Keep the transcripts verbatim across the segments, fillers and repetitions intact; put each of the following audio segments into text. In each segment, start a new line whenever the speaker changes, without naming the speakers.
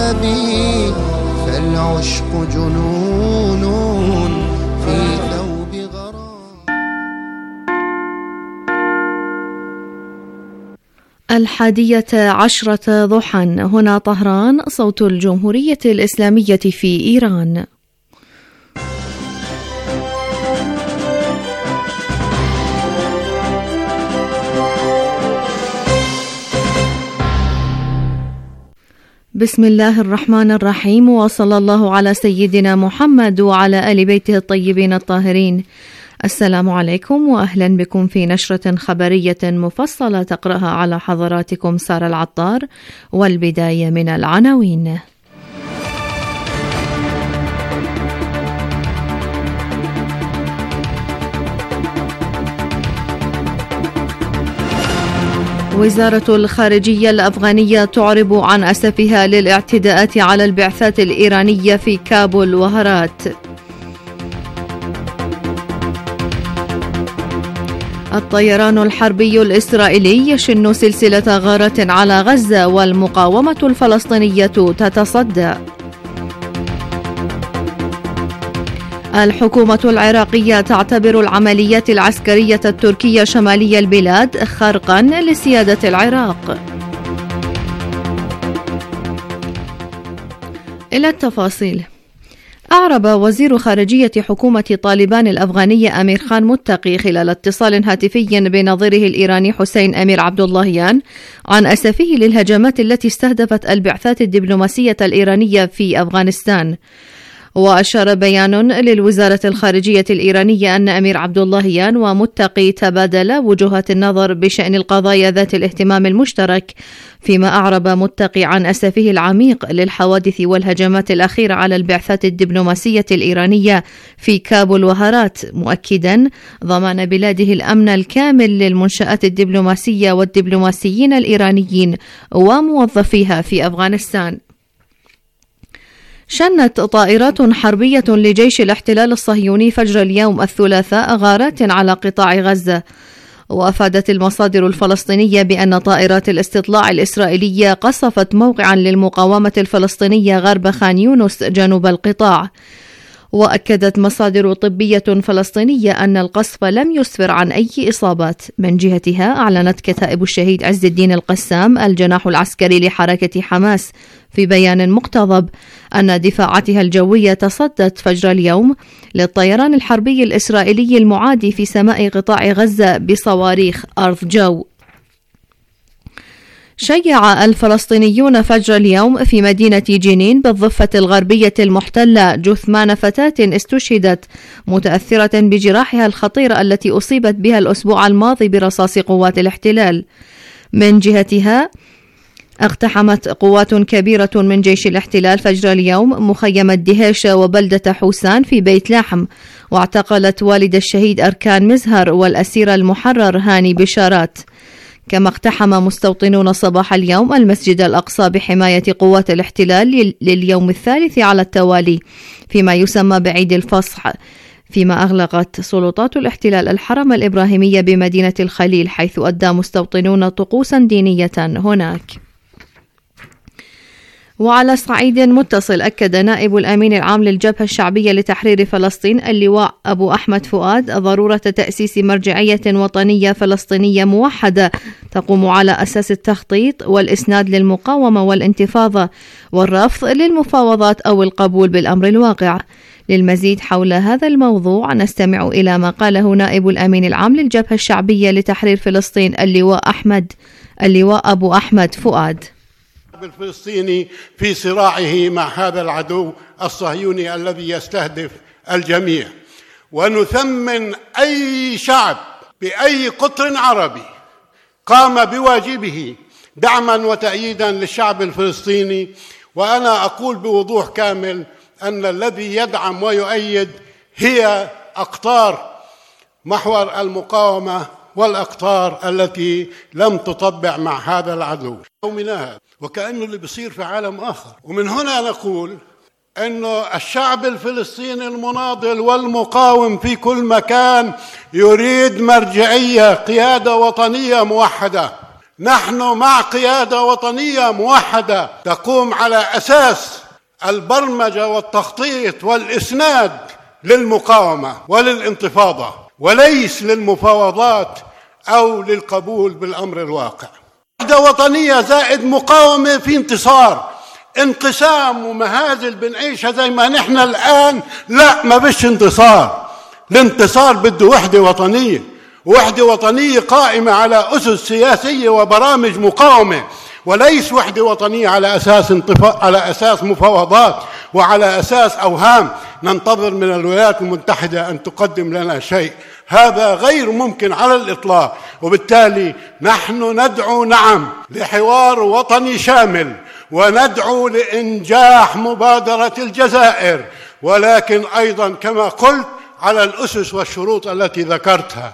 شبابي، فالعشق جنون في ثوب غرام.
الحادية عشرة ضحى. هنا طهران، صوت الجمهورية الإسلامية في إيران. بسم الله الرحمن الرحيم، وصلى الله على سيدنا محمد وعلى آل بيته الطيبين الطاهرين. السلام عليكم وأهلا بكم في نشرة خبرية مفصلة تقرأها على حضراتكم سارة العطار، والبداية من العناوين. وزارة الخارجية الأفغانية تعرب عن أسفها للاعتداءات على البعثات الإيرانية في كابول وهرات. الطيران الحربي الإسرائيلي يشن سلسلة غارات على غزة، والمقاومة الفلسطينية تتصدى. الحكومة العراقية تعتبر العمليات العسكرية التركية شمالي البلاد خرقا لسيادة العراق. إلى التفاصيل. أعرب وزير خارجية حكومة طالبان الأفغانية أمير خان متقي خلال اتصال هاتفي بنظيره الإيراني حسين أمير عبد اللهيان عن أسفه للهجمات التي استهدفت البعثات الدبلوماسية الإيرانية في أفغانستان. وأشار بيان للوزارة الخارجية الإيرانية أن أمير عبد اللهيان ومتقي تبادلا وجهات النظر بشأن القضايا ذات الاهتمام المشترك، فيما أعرب متقي عن أسفه العميق للحوادث والهجمات الأخيرة على البعثات الدبلوماسية الإيرانية في كابول وهرات، مؤكدا ضمان بلاده الأمن الكامل للمنشآت الدبلوماسية والدبلوماسيين الإيرانيين وموظفيها في أفغانستان. شنت طائرات حربية لجيش الاحتلال الصهيوني فجر اليوم الثلاثاء غارات على قطاع غزة. وأفادت المصادر الفلسطينية بأن طائرات الاستطلاع الإسرائيلية قصفت موقعا للمقاومة الفلسطينية غرب خان يونس جنوب القطاع. وأكدت مصادر طبية فلسطينية أن القصف لم يسفر عن أي إصابات. من جهتها أعلنت كتائب الشهيد عز الدين القسام الجناح العسكري لحركة حماس في بيان مقتضب أن دفاعاتها الجوية تصدت فجر اليوم للطيران الحربي الإسرائيلي المعادي في سماء قطاع غزة بصواريخ أرض جو. شيع الفلسطينيون فجر اليوم في مدينة جنين بالضفة الغربية المحتلة جثمان فتاة استشهدت متأثرة بجراحها الخطيرة التي أصيبت بها الأسبوع الماضي برصاص قوات الاحتلال. من جهتها اقتحمت قوات كبيرة من جيش الاحتلال فجر اليوم مخيم الدهيشة وبلدة حوسان في بيت لاحم، واعتقلت والد الشهيد أركان مزهر والأسير المحرر هاني بشارات. كما اقتحم مستوطنون صباح اليوم المسجد الأقصى بحماية قوات الاحتلال لليوم الثالث على التوالي فيما يسمى بعيد الفصح، فيما أغلقت سلطات الاحتلال الحرم الإبراهيمي بمدينة الخليل، حيث أدى مستوطنون طقوسا دينية هناك. وعلى صعيد متصل، أكد نائب الأمين العام للجبهة الشعبية لتحرير فلسطين اللواء أبو أحمد فؤاد ضرورة تأسيس مرجعية وطنية فلسطينية موحدة تقوم على أساس التخطيط والإسناد للمقاومة والانتفاضة والرفض للمفاوضات أو القبول بالأمر الواقع. للمزيد حول هذا الموضوع نستمع إلى ما قاله نائب الأمين العام للجبهة الشعبية لتحرير فلسطين اللواء أحمد اللواء أبو أحمد فؤاد.
الفلسطيني في صراعه مع هذا العدو الصهيوني الذي يستهدف الجميع، ونثمن أي شعب بأي قطر عربي قام بواجبه دعما وتأييدا للشعب الفلسطيني. وأنا أقول بوضوح كامل أن الذي يدعم ويؤيد هي أقطار محور المقاومة والأقطار التي لم تطبع مع هذا العدو يومنا هذا، وكأنه اللي بيصير في عالم آخر. ومن هنا نقول أنه الشعب الفلسطيني المناضل والمقاوم في كل مكان يريد مرجعية، قيادة وطنية موحدة نحن مع قيادة وطنية موحدة تقوم على أساس البرمجة والتخطيط والإسناد للمقاومة وللانتفاضة، وليس للمفاوضات أو للقبول بالأمر الواقع. وحدة وطنية زائد مقاومة في انتصار. انقسام ومهازل بنعيشها زي ما نحن الآن، لا، ما بش انتصار. الانتصار بده وحدة وطنية، وحدة وطنية قائمة على أسس سياسية وبرامج مقاومة، وليس وحدة وطنية على أساس انطفاء، على أساس مفاوضات وعلى أساس أوهام ننتظر من الولايات المتحدة أن تقدم لنا شيء. هذا غير ممكن على الإطلاق. وبالتالي نحن ندعو نعم لحوار وطني شامل، وندعو لإنجاح مبادرة الجزائر، ولكن أيضا كما قلت على الأسس والشروط التي ذكرتها.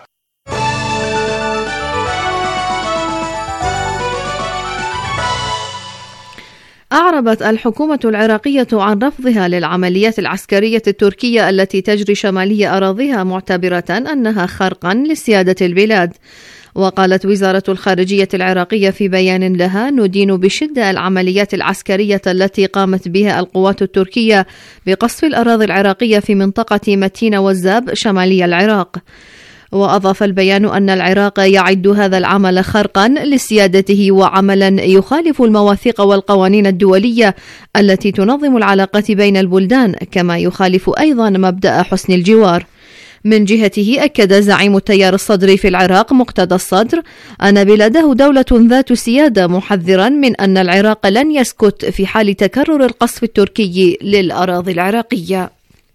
أعربت الحكومة العراقية عن رفضها للعمليات العسكرية التركية التي تجري شمالي أراضيها، معتبرة أنها خرقا لسيادة البلاد. وقالت وزارة الخارجية العراقية في بيان لها: ندين بشدة العمليات العسكرية التي قامت بها القوات التركية بقصف الأراضي العراقية في منطقة متين والزاب شمالي العراق. وأضاف البيان أن العراق يعد هذا العمل خرقا لسيادته وعملا يخالف المواثيق والقوانين الدولية التي تنظم العلاقات بين البلدان، كما يخالف أيضا مبدأ حسن الجوار. من جهته أكد زعيم التيار الصدري في العراق مقتدى الصدر أن بلاده دولة ذات سيادة، محذرا من أن العراق لن يسكت في حال تكرر القصف التركي للأراضي العراقية.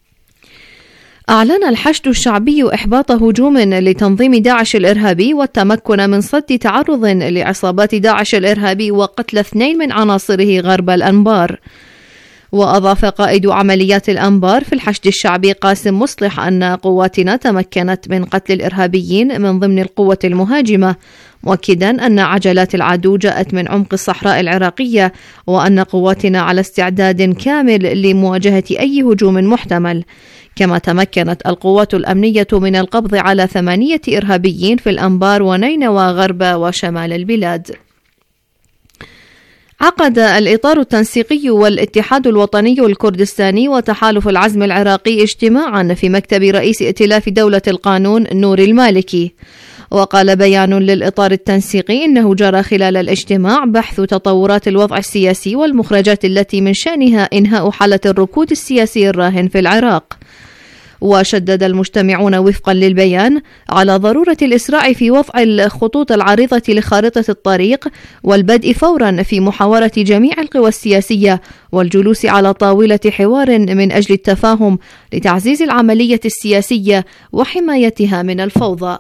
أعلن الحشد الشعبي إحباط هجوم لتنظيم داعش الإرهابي والتمكن من صد تعرض لعصابات داعش الإرهابي وقتل اثنين من عناصره غرب الأنبار. وأضاف قائد عمليات الأنبار في الحشد الشعبي قاسم مصلح أن قواتنا تمكنت من قتل الإرهابيين من ضمن القوة المهاجمة، مؤكدا أن عجلات العدو جاءت من عمق الصحراء العراقية، وأن قواتنا على استعداد كامل لمواجهة أي هجوم محتمل. كما تمكنت القوات الأمنية من القبض على ثمانية إرهابيين في الأنبار ونينوى غرب وشمال البلاد. عقد الإطار التنسيقي والاتحاد الوطني الكردستاني وتحالف العزم العراقي اجتماعا في مكتب رئيس ائتلاف دولة القانون نور المالكي. وقال بيان للإطار التنسيقي إنه جرى خلال الاجتماع بحث تطورات الوضع السياسي والمخرجات التي من شأنها إنهاء حالة الركود السياسي الراهن في العراق. وشدد المجتمعون وفقا للبيان على ضرورة الإسراع في وضع الخطوط العريضة لخارطة الطريق والبدء فورا في محاورة جميع القوى السياسية والجلوس على طاولة حوار من أجل التفاهم لتعزيز العملية السياسية وحمايتها من الفوضى.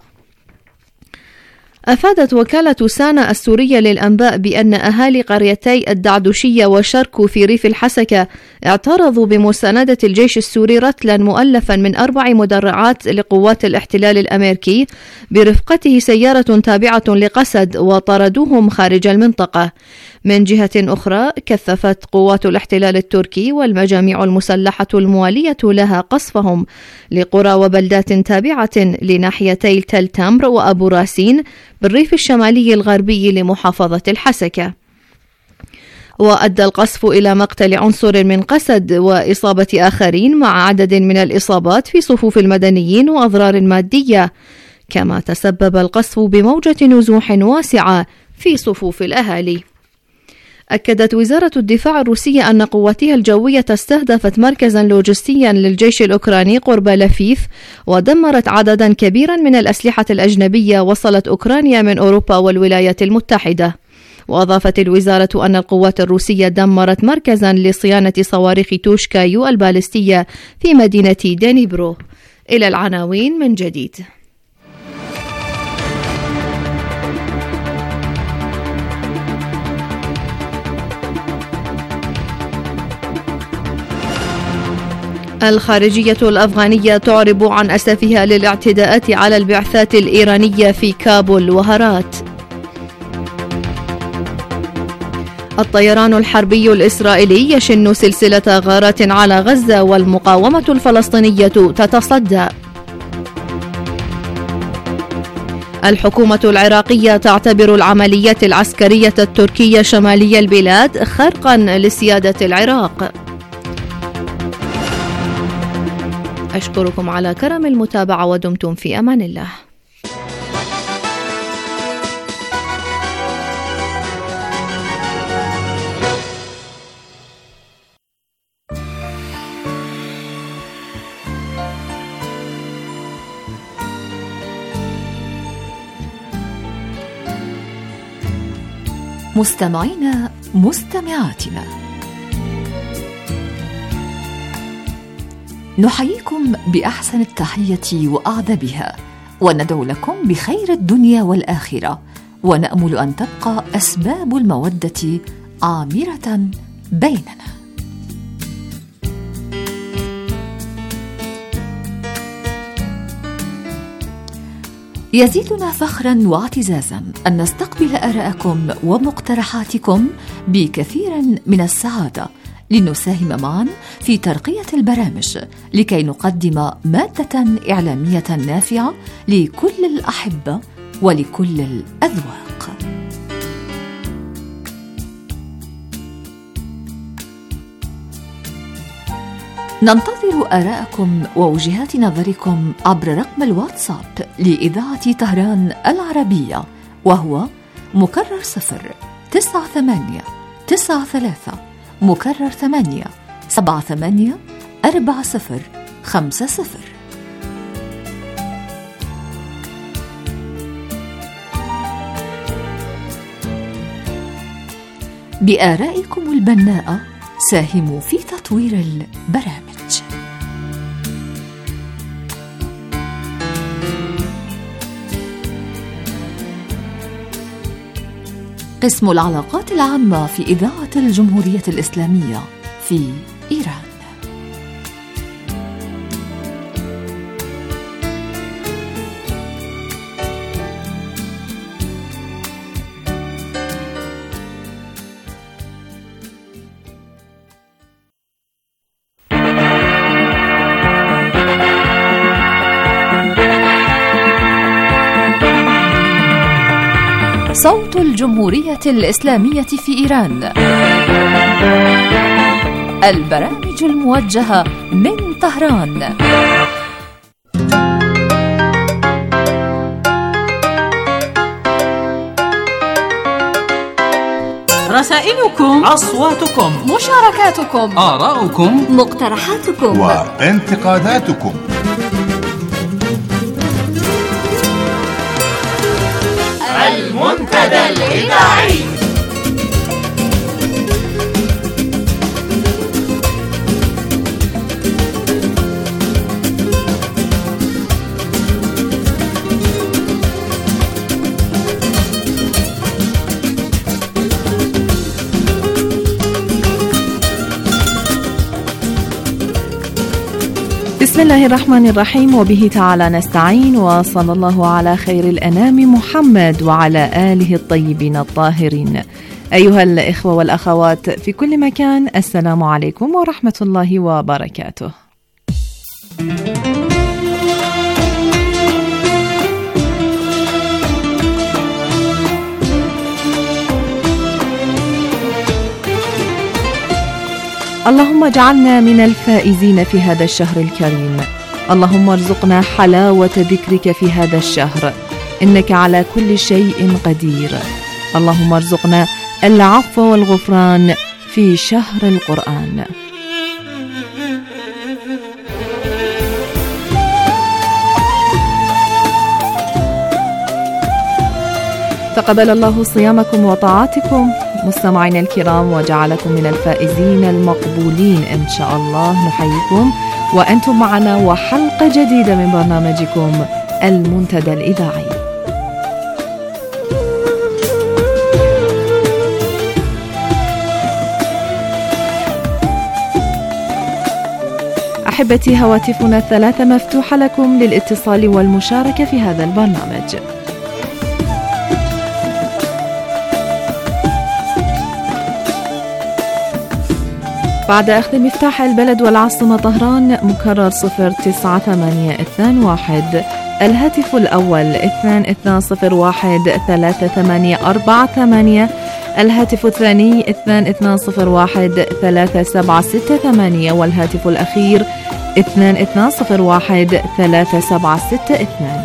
أفادت وكالة سانا السورية للأنباء بأن أهالي قريتي الدعدوشية وشركو في ريف الحسكة اعترضوا بمساندة الجيش السوري رتلا مؤلفا من أربع مدرعات لقوات الاحتلال الأمريكي برفقته سيارة تابعة لقسد، وطردوهم خارج المنطقة. من جهة أخرى كثفت قوات الاحتلال التركي والمجاميع المسلحة الموالية لها قصفهم لقرى وبلدات تابعة لناحيتي تل تمر وأبو راسين بالريف الشمالي الغربي لمحافظة الحسكة. وأدى القصف إلى مقتل عنصر من قسد وإصابة آخرين مع عدد من الإصابات في صفوف المدنيين وأضرار مادية، كما تسبب القصف بموجة نزوح واسعة في صفوف الأهالي. أكدت وزارة الدفاع الروسية أن قواتها الجوية استهدفت مركزا لوجستيا للجيش الأوكراني قرب لفيف، ودمرت عددا كبيرا من الأسلحة الأجنبية وصلت أوكرانيا من أوروبا والولايات المتحدة. وأضافت الوزارة أن القوات الروسية دمرت مركزا لصيانة صواريخ توشكا يو البالستية في مدينة دنيبرو. إلى العناوين من جديد. الخارجية الأفغانية تعرب عن أسفها للاعتداءات على البعثات الإيرانية في كابول وهرات. الطيران الحربي الإسرائيلي يشن سلسلة غارات على غزة والمقاومة الفلسطينية تتصدى. الحكومة العراقية تعتبر العمليات العسكرية التركية شمالي البلاد خرقا لسيادة العراق. أشكركم على كرم المتابعة ودمتم في أمان الله.
مستمعينا مستمعاتنا، نحييكم بأحسن التحية وأعذبها، وندعو لكم بخير الدنيا والآخرة، ونأمل أن تبقى أسباب المودة عامرة بيننا. يزيدنا فخرا واعتزازا أن نستقبل آراءكم ومقترحاتكم بكثير من السعادة، لنساهم معا في ترقية البرامج لكي نقدم مادة إعلامية نافعة لكل الأحبة ولكل الأذواق. ننتظر آراءكم ووجهات نظركم عبر رقم الواتساب لإذاعة طهران العربية، وهو مكرر صفر تسعة ثمانية تسعة ثلاثة مكرر ثمانية سبعة ثمانية أربعة صفر خمسة صفر. بآرائكم البناءة ساهموا في تطوير البرامج. قسم العلاقات العامة في إذاعة الجمهورية الإسلامية في إيران. صوت الجمهورية الإسلامية في إيران، البرامج الموجهة من طهران.
رسائلكم، أصواتكم،
مشاركاتكم،
آراؤكم،
مقترحاتكم
وانتقاداتكم.
المنتدى الإذاعي.
بسم الله الرحمن الرحيم، وبه تعالى نستعين، وصلى الله على خير الأنام محمد وعلى آله الطيبين الطاهرين. أيها الإخوة والأخوات في كل مكان، السلام عليكم ورحمة الله وبركاته. اللهم اجعلنا من الفائزين في هذا الشهر الكريم. اللهم ارزقنا حلاوة ذكرك في هذا الشهر، إنك على كل شيء قدير. اللهم ارزقنا العفو والغفران في شهر القرآن. تقبل الله صيامكم وطاعاتكم مستمعينا الكرام، وجعلكم من الفائزين المقبولين إن شاء الله. نحييكم وأنتم معنا وحلقة جديدة من برنامجكم المنتدى الإذاعي. أحبتي، هواتفنا الثلاثة مفتوحة لكم للاتصال والمشاركة في هذا البرنامج. بعد أخذ مفتاح البلد والعاصمة طهران، مكرر صفر تسعة ثمانية اثنان واحد الهاتف الأول اثنان اثنان صفر واحد ثلاثة ثمانية أربعة ثمانية، الهاتف الثاني اثنان اثنان صفر واحد ثلاثة سبعة ستة ثمانية، والهاتف الأخير اثنان اثنان صفر واحد ثلاثة سبعة ستة اثنان.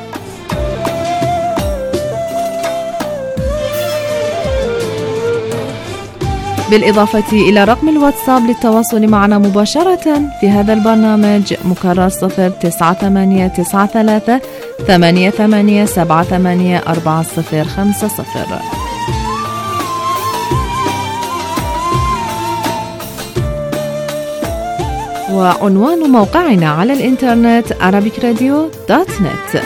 بالإضافة إلى رقم الواتساب للتواصل معنا مباشرة في هذا البرنامج مكرر صفر تسعة ثمانية تسعة ثلاثة ثمانية ثمانية سبعة ثمانية أربعة صفر خمسة صفر. وعنوان موقعنا على الإنترنت arabic radio دوت نت.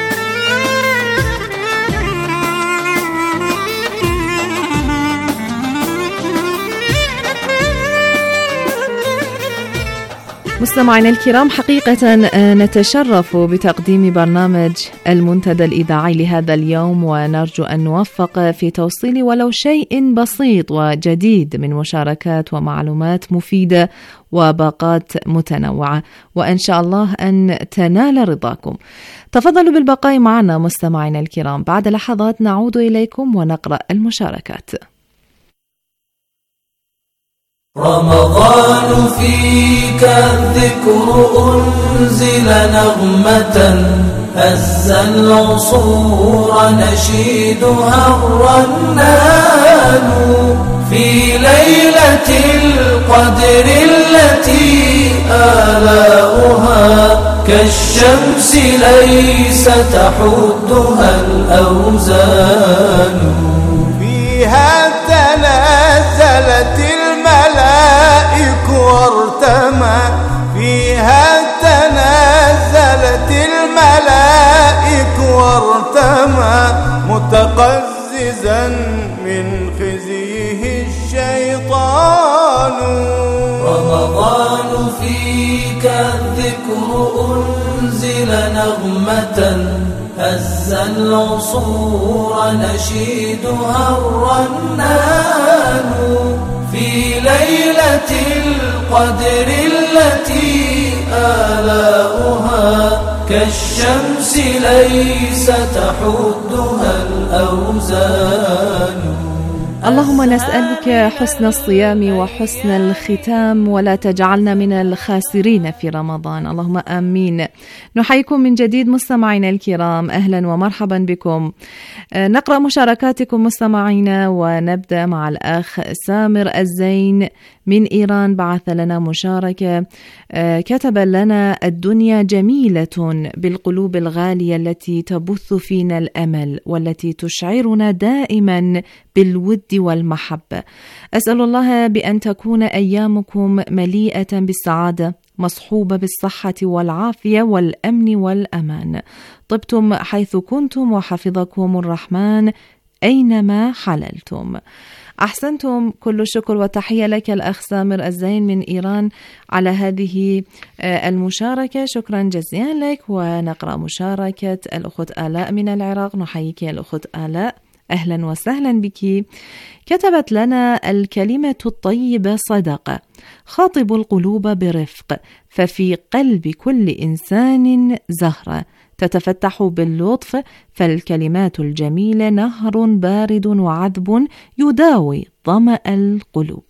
مستمعينا الكرام، حقيقة نتشرف بتقديم برنامج المنتدى الإذاعي لهذا اليوم، ونرجو أن نوفق في توصيل ولو شيء بسيط وجديد من مشاركات ومعلومات مفيدة وباقات متنوعة، وإن شاء الله أن تنال رضاكم. تفضلوا بالبقاء معنا مستمعينا الكرام، بعد لحظات نعود إليكم ونقرأ المشاركات.
رمضان فيك الذكر أنزل نغمة هز العصور نشيدها الرنان في ليلة القدر التي آلاؤها كالشمس ليس تحدها الأوزان
فيها تنزلت الملائك وارتمى فيها تنزلت الملائك وارتمى متقززا من خزيه الشيطان
رمضان فيك الذكر أنزل نغمة هز العصور نشيدها الرنان في ليلة القدر التي آلاؤها كالشمس ليس تحدها الأوزان.
اللهم نسألك حسن الصيام وحسن الختام، ولا تجعلنا من الخاسرين في رمضان، اللهم آمين. نحييكم من جديد مستمعينا الكرام، أهلا ومرحبا بكم. نقرأ مشاركاتكم مستمعينا، ونبدأ مع الأخ سامر الزين من إيران. بعث لنا مشاركة، كتب لنا: الدنيا جميلة بالقلوب الغالية التي تبث فينا الأمل والتي تشعرنا دائما بالود والمحبة. أسأل الله بأن تكون أيامكم مليئة بالسعادة مصحوبة بالصحة والعافية والأمن والأمان. طبتم حيث كنتم وحفظكم الرحمن أينما حللتم. أحسنتم، كل شكر وتحية لك الأخ سامر الزين من إيران على هذه المشاركة، شكرا جزيلا لك. ونقرأ مشاركة الأخت آلاء من العراق. نحييك يا الأخت آلاء، أهلا وسهلا بك. كتبت لنا: الكلمة الطيبة صدقة، خاطب القلوب برفق، ففي قلب كل إنسان زهرة تتفتح باللطف، فالكلمات الجميلة نهر بارد وعذب يداوي ظمأ القلوب.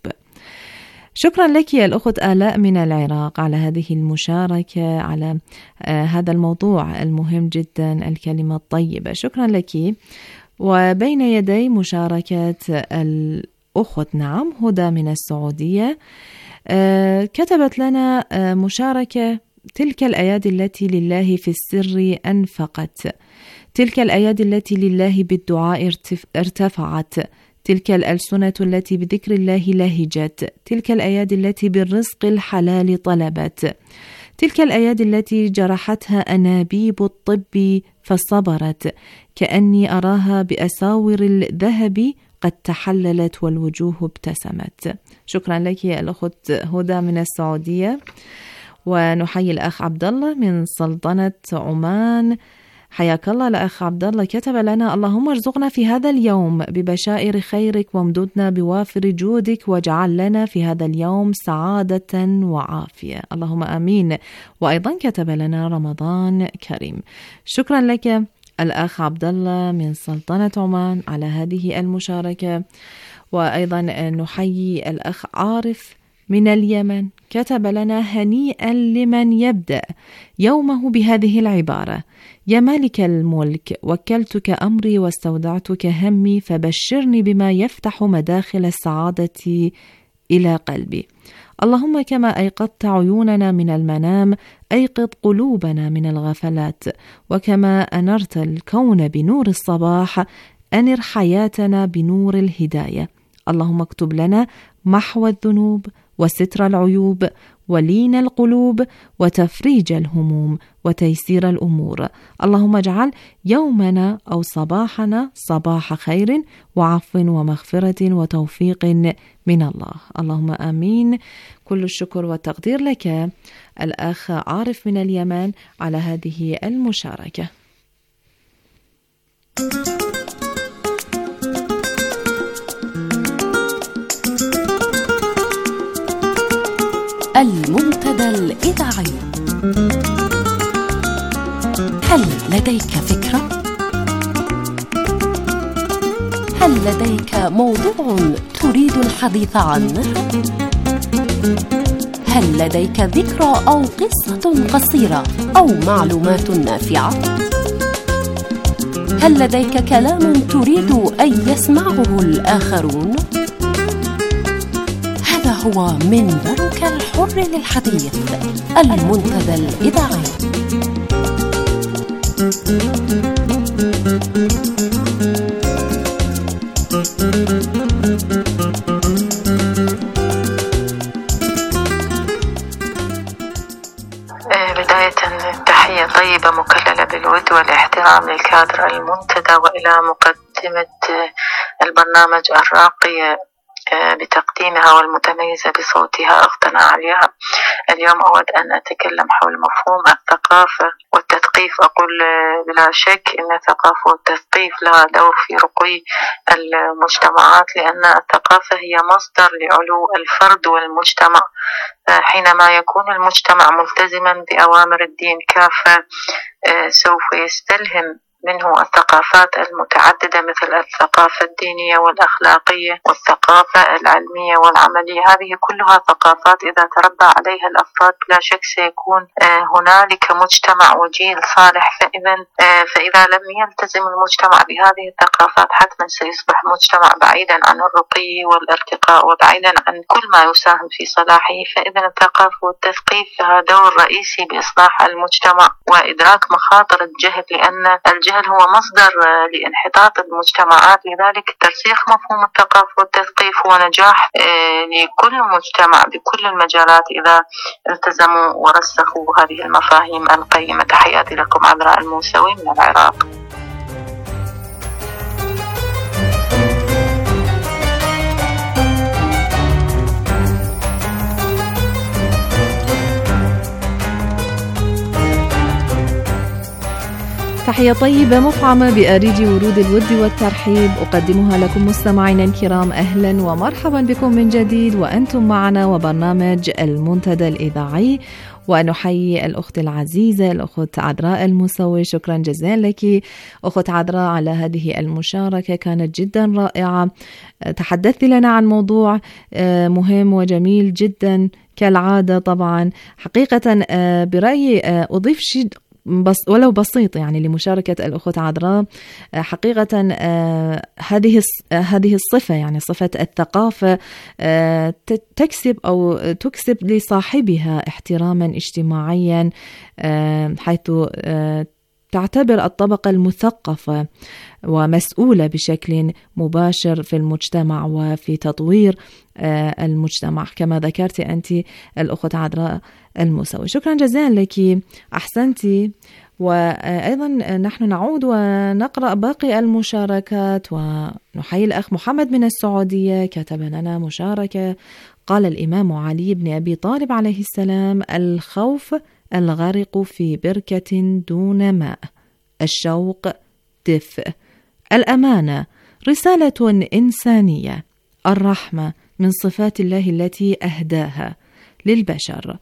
شكرا لك يا الأخت آلاء من العراق على هذه المشاركة على آه هذا الموضوع المهم جدا، الكلمة الطيبة. شكرا لك. وبين يدي مشاركة الأخت نعم هدى من السعودية. آه كتبت لنا آه مشاركة: تلك الأيادي التي لله في السر أنفقت، تلك الأيادي التي لله بالدعاء ارتفعت، تلك الألسنة التي بذكر الله لهجت، تلك الأيادي التي بالرزق الحلال طلبت، تلك الأيادي التي جرحتها أنابيب الطب فصبرت، كأني أراها بأساور الذهب قد تحللت والوجوه ابتسمت. شكرا لك يا الأخت هدى من السعودية. ونحيي الأخ عبد الله من سلطنة عمان حياك الله. الأخ عبد الله كتب لنا: اللهم ارزقنا في هذا اليوم ببشائر خيرك وامددنا بوافر جودك واجعل لنا في هذا اليوم سعادة وعافية، اللهم آمين. وأيضا كتب لنا: رمضان كريم. شكرا لك الأخ عبد الله من سلطنة عمان على هذه المشاركة. وأيضا نحيي الأخ عارف من اليمن، كتب لنا: هنيئا لمن يبدأ يومه بهذه العبارة: يا مالك الملك وكلتك أمري واستودعتك همي فبشرني بما يفتح مداخل السعادة إلى قلبي. اللهم كما أيقظت عيوننا من المنام أيقظ قلوبنا من الغفلات، وكما أنرت الكون بنور الصباح أنر حياتنا بنور الهداية. اللهم اكتب لنا محو الذنوب وستر العيوب ولين القلوب وتفريج الهموم وتيسير الأمور. اللهم اجعل يومنا أو صباحنا صباح خير وعفو ومغفرة وتوفيق من الله، اللهم آمين. كل الشكر والتقدير لك الأخ عارف من اليمن على هذه المشاركة.
المنتدى الإذاعي. هل لديك فكرة؟ هل لديك موضوع تريد الحديث عنه؟ هل لديك ذكرى أو قصة قصيرة أو معلومات نافعة؟ هل لديك كلام تريد أن يسمعه الآخرون؟ هذا هو منبرك الحر للحديث، المنتدى الإذاعي.
بداية تحية طيبة مكللة بالود والاحترام للكادر المنتدى وإلى مقدمة البرنامج الراقية بتقديمها والمتميزة بصوتها أختنا عليا. اليوم أود أن أتكلم حول مفهوم الثقافة والتثقيف. أقول بلا شك أن الثقافة والتثقيف لها دور في رقي المجتمعات، لأن الثقافة هي مصدر لعلو الفرد والمجتمع. حينما يكون المجتمع ملتزما بأوامر الدين كافة سوف يستلهم منه الثقافات المتعددة مثل الثقافة الدينية والأخلاقية والثقافة العلمية والعملية. هذه كلها ثقافات إذا تربى عليها الأفراد بلا شك سيكون هنالك مجتمع وجيل صالح. فإذا فإذا لم يلتزم المجتمع بهذه الثقافات حتما سيصبح مجتمع بعيدا عن الرقي والارتقاء وبعيدا عن كل ما يساهم في صلاحه. فإذا الثقافة والتثقيف لها دور رئيسي بإصلاح المجتمع وإدراك مخاطر الجهل، لأن الجهل هو مصدر لانحطاط المجتمعات. لذلك ترسيخ مفهوم الثقافة والتثقيف هو نجاح لكل مجتمع بكل المجالات إذا التزموا ورسخوا هذه المفاهيم القيمة. تحياتي لكم عذراء الموسوي من العراق.
تحية طيبة مفعمة بأريج ورود الود والترحيب أقدمها لكم مستمعينا الكرام. أهلا ومرحبا بكم من جديد وأنتم معنا وبرنامج المنتدى الإذاعي. ونحيي الأخت العزيزة الأخت عذراء الموسوي. شكرا جزيلا لك أخت عذراء على هذه المشاركة، كانت جدا رائعة. تحدثت لنا عن موضوع مهم وجميل جدا كالعادة. طبعا حقيقة برأيي أضيف شيء بس ولو بسيط يعني لمشاركة الأخت عذراء. حقيقة هذه هذه الصفة يعني صفة الثقافة تكسب أو تكسب لصاحبها احتراما اجتماعيا، حيث تعتبر الطبقة المثقفة ومسؤولة بشكل مباشر في المجتمع وفي تطوير المجتمع كما ذكرت أنت الأخت عذراء الموسوي. شكرا جزيلا لك، أحسنتي. وأيضا نحن نعود ونقرأ باقي المشاركات ونحيي الأخ محمد من السعودية، كتب لنا مشاركة. قال الإمام علي بن أبي طالب عليه السلام: الخوف الغرق في بركة دون ماء.
الشوق دفء، الأمانة رسالة إنسانية، الرحمة من صفات الله التي أهداها للبشر،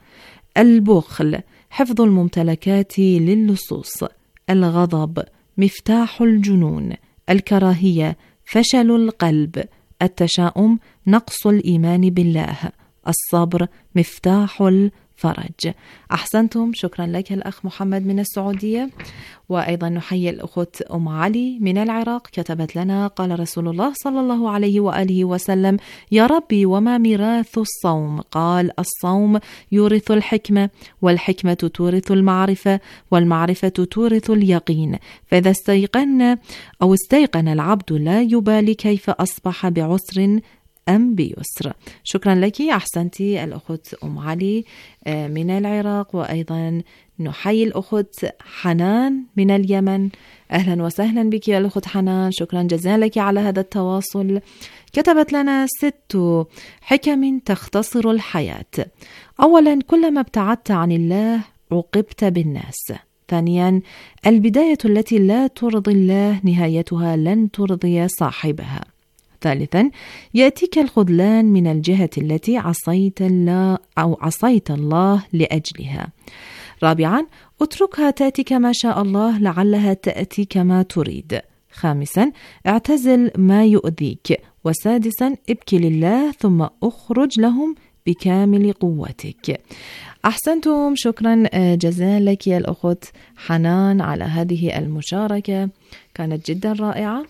البخل حفظ الممتلكات للصوص، الغضب مفتاح الجنون، الكراهية فشل القلب، التشاؤم نقص الإيمان بالله، الصبر مفتاح الفرج. أحسنتم، شكرا لك الأخ محمد من السعودية. وأيضا نحيي الأخت أم علي من العراق، كتبت لنا: قال رسول الله صلى الله عليه وآله وسلم: يا ربي وما ميراث الصوم؟ قال: الصوم يورث الحكمة، والحكمة تورث المعرفة، والمعرفة تورث اليقين، فإذا استيقن أو استيقن العبد لا يبالي كيف أصبح بعسر أم بيسر. شكرا لك، أحسنتي الأخت أم علي من العراق. وأيضا نحيي الأخت حنان من اليمن، أهلا وسهلا بك يا الأخت حنان، شكرا جزيلا لك على هذا التواصل. كتبت لنا: ست حكم تختصر الحياة. أولا، كلما ابتعدت عن الله عوقبت بالناس. ثانيا، البداية التي لا ترضي الله نهايتها لن ترضي صاحبها. ثالثا، يأتيك الخذلان من الجهة التي عصيت الله أو عصيت الله لأجلها. رابعا، اتركها تأتيك ما شاء الله لعلها تأتي كما تريد. خامسا، اعتزل ما يؤذيك. وسادسا، ابكي لله ثم اخرج لهم بكامل قوتك. أحسنتم، شكرا جزيلا لك يا الأخت حنان على هذه المشاركة، كانت جدا رائعة.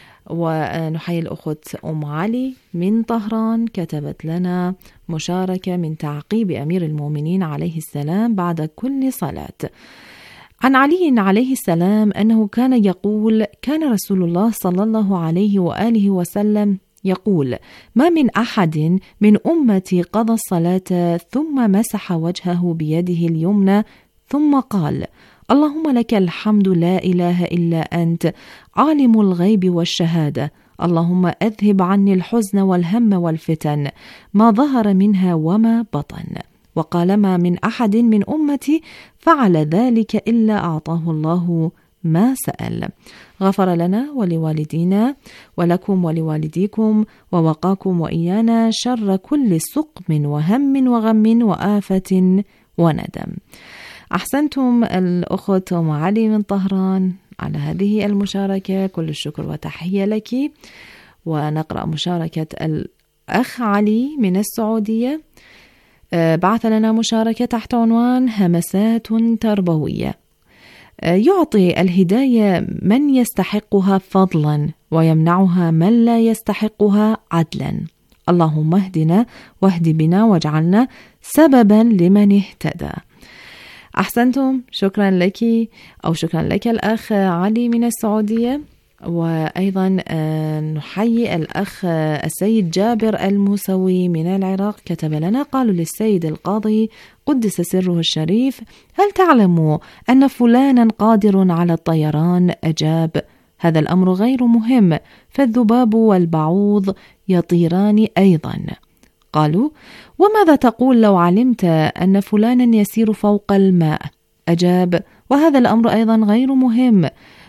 ونحيي الأخت أم علي من طهران، كتبت لنا مشاركة من تعقيب أمير المؤمنين عليه السلام بعد كل صلاة. عن علي عليه السلام أنه كان يقول: كان رسول الله صلى الله عليه وآله وسلم يقول: ما من أحد من أمتي قضى الصلاة ثم مسح وجهه بيده اليمنى ثم قال: اللهم لك الحمد لا إله إلا أنت عالم الغيب والشهادة، اللهم أذهب عني الحزن والهم والفتن ما ظهر منها وما بطن. وقال: ما من أحد من أمتي فعل ذلك إلا أعطاه الله ما سأل. غفر لنا ولوالدينا ولكم ولوالديكم، ووقاكم وإيانا شر كل سقم وهم وغم وآفة وندم. أحسنتم الأخت أم علي من طهران على هذه المشاركة، كل الشكر وتحية لك. ونقرأ مشاركة الأخ علي من السعودية، بعث لنا مشاركة تحت عنوان: همسات تربوية. يعطي الهداية من يستحقها فضلا، ويمنعها من لا يستحقها عدلا. اللهم اهدنا واهد بنا واجعلنا سببا لمن اهتدى. أحسنتم، شكرا لك أو شكرا لك الأخ علي من السعودية. وأيضا نحيي الأخ السيد جابر الموسوي من العراق، كتب لنا: قالوا للسيد القاضي قدس سره الشريف: هل تعلم أن فلانا قادر على الطيران؟ أجاب: هذا الأمر غير مهم، فالذباب والبعوض يطيران أيضا. قالوا: وماذا تقول لو علمت أن فلانا يسير فوق الماء؟ أجاب: وهذا الأمر أيضا غير مهم،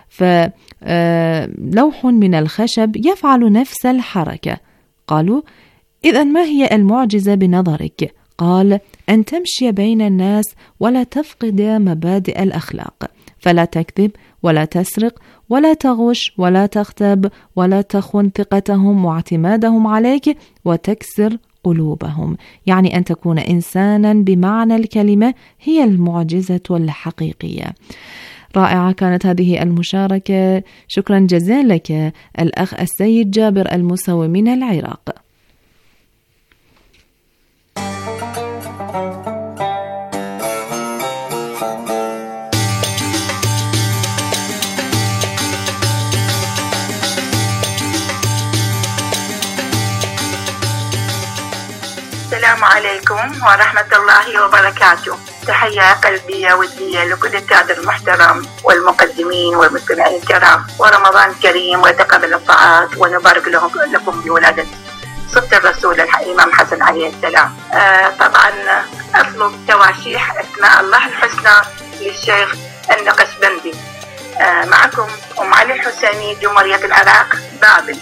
فلوح من الخشب يفعل نفس الحركة. قالوا: إذن ما هي المعجزة بنظرك؟ قال: أن تمشي بين الناس ولا تفقد مبادئ الأخلاق، فلا تكذب ولا تسرق ولا تغش ولا تغتاب ولا تخن ثقتهم واعتمادهم عليك وتكسر قلوبهم. يعني أن تكون إنسانا بمعنى الكلمة هي المعجزة الحقيقية. رائعة كانت هذه المشاركة، شكرا جزيلا لك الأخ السيد جابر الموسوي من العراق.
السلام عليكم ورحمة الله وبركاته. تحية قلبية ودية لكل الكادر المحترم والمقدمين والمستمعين الكرام، ورمضان كريم وتقبل الطاعات، ونبارك لهم لكم بولادة صدق الرسول الإمام حسن عليه السلام. آه طبعا أطلب تواشيح أسماء الله الحسنى للشيخ النقشبندي. معكم أم علي الحسيني، جمهورية العراق، بابل.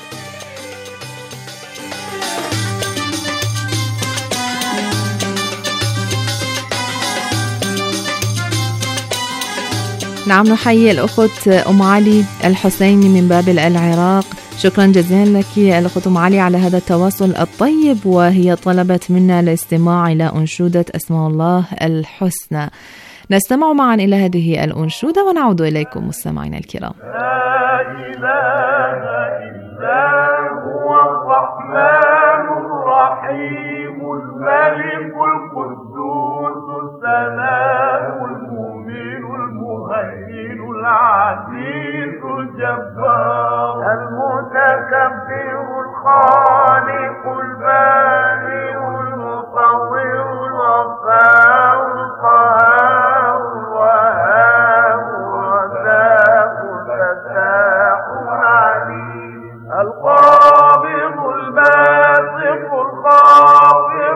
نعم، نحيي الأخت أم علي الحسيني من بابل العراق. شكرا جزيلا لك الأخت أم علي على هذا التواصل الطيب، وهي طلبت منا الاستماع إلى أنشودة أسماء الله الحسنى. نستمع معا إلى هذه الأنشودة ونعود إليكم مستمعينا الكرام.
لا إله إلا هو الرحمن الرحيم الملك القدوس السلام المؤمن المهيمن العزيز الجبار المتكبر الخالق البارئ المصور الغفار القهار الوهاب الرزاق الفتاح العليم القابض الباسط الغافر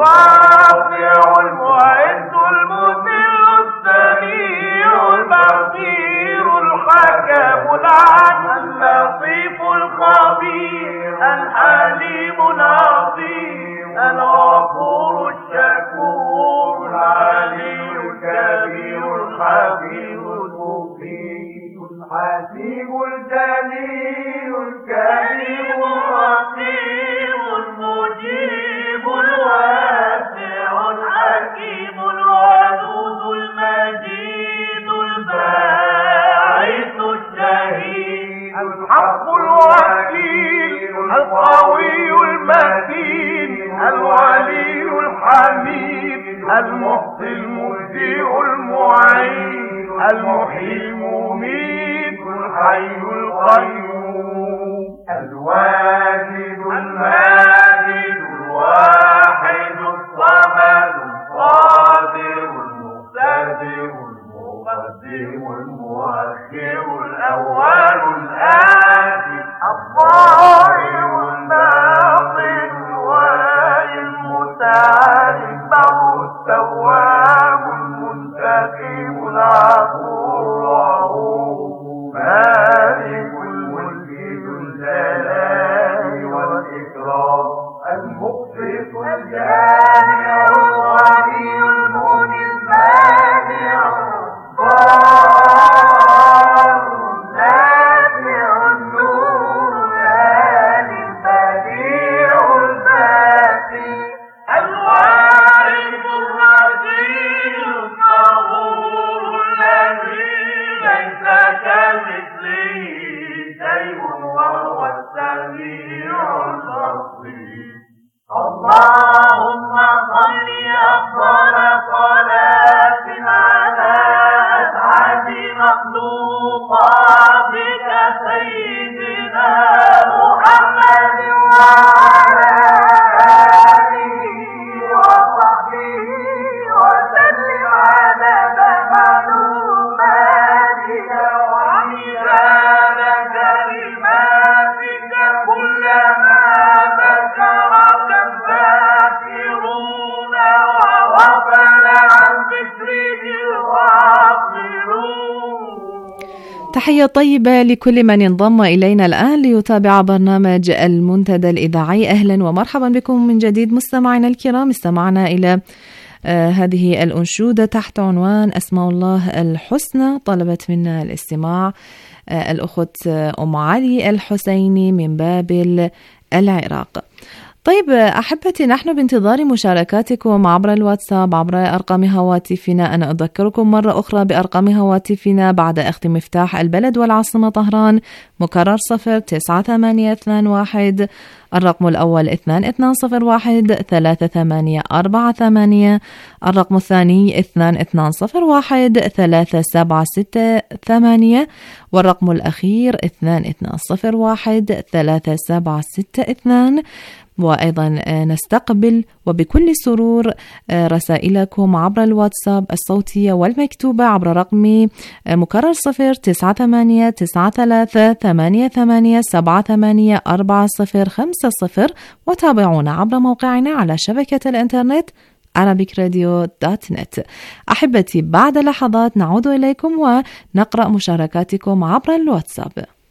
الرافع المعز المذل السميع البصير الحكم العدل اللطيف الخبير الحليم العظيم الغفور الشكور العلي الكبير الحفيظ المقيم الحسيب الجليل الكريم الرقيب المجيب الواسع الحكيم الودود المجيد الباعث الشهيد الحق الوكيل القوي المتين الولي الحميد المحصي المبدئ المعين المحيي المميت الحي القيوم الواجد الماجد الواحد الصمد القادر المقتدر المقدم المؤخر الأول الآتي الظاهر الباطن الوالي المتعال البر التواب المنتقم العفو الرؤوف مالك الملك ذو الجلال والإكرام المقسط الجامع الغني المغني المانع الضار النافع النور الهادي البديع الباقي الوارث الرشيد الطهور الذي ليس كمثله شيء وهو السميع البصير. اللهم صل أفضل صلاة على أسعد مخلوقاتك سيدنا محمد وعلى آله وصحبه وسلم عدد معلوماتك وميزان كلماتك كلما ذكرك الذاكرون وغفل عن ذكره الغافلون.
تحية طيبة لكل من انضم إلينا الآن ليتابع برنامج المنتدى الإذاعي. أهلا ومرحبا بكم من جديد مستمعينا الكرام. استمعنا إلى آه هذه الأنشودة تحت عنوان أسماء الله الحسنى. طلبت منا الاستماع آه الأخت أم علي الحسيني من بابل العراق. طيب أحبتي، نحن بانتظار مشاركاتكم عبر الواتساب عبر أرقام هواتفنا. أنا أذكركم مرة أخرى بأرقام هواتفنا بعد أخذ مفتاح البلد والعاصمة طهران، مكرر صفر تسعة ثمانية اثنان واحد، الرقم الأول اثنان اثنان صفر واحد ثلاثة ثمانية أربعة ثمانية، الرقم الثاني اثنان اثنان صفر واحد ثلاثة سبعة ستة ثمانية، والرقم الأخير اثنان اثنان صفر واحد ثلاثة سبعة ستة اثنان. وأيضا نستقبل وبكل سرور رسائلكم عبر الواتساب الصوتية والمكتوبة عبر رقم مكرر صفر تسعة ثمانية تسعة ثلاثة ثمانية ثمانية سبعة ثمانية أربعة صفر خمسة صفر، وتابعونا عبر موقعنا على شبكة الإنترنت arabic radio دوت نت. أحبتي، بعد لحظات نعود إليكم ونقرأ مشاركاتكم عبر الواتساب.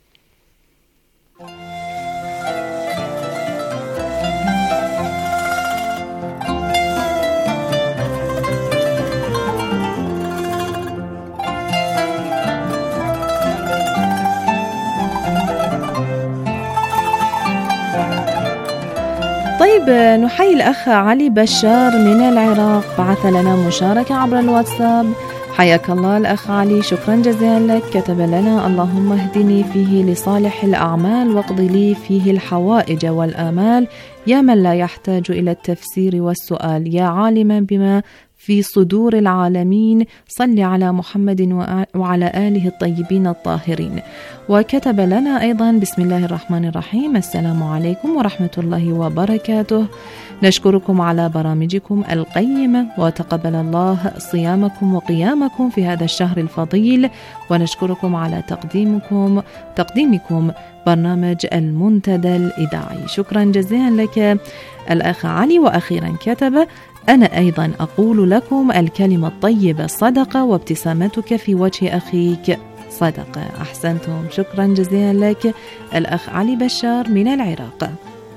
طيب، نحيي الأخ علي بشار من العراق، بعث لنا مشاركة عبر الواتساب. حياك الله الأخ علي، شكرا جزيلا لك. كتب لنا: اللهم اهدني فيه لصالح الأعمال واقض لي فيه الحوائج والآمال، يا من لا يحتاج إلى التفسير والسؤال، يا عالما بما في صدور العالمين، صل على محمد وعلى آله الطيبين الطاهرين. وكتب لنا أيضا: بسم الله الرحمن الرحيم، السلام عليكم ورحمة الله وبركاته، نشكركم على برامجكم القيمة، وتقبل الله صيامكم وقيامكم في هذا الشهر الفضيل، ونشكركم على تقديمكم تقديمكم برنامج المنتدى الإذاعي. شكرا جزيلا لك الأخ علي. وأخيرا كتب: أنا أيضا أقول لكم الكلمة الطيبة صدقة، وابتسامتك في وجه أخيك صدقة. أحسنتم، شكرا جزيلا لك الأخ علي بشار من العراق.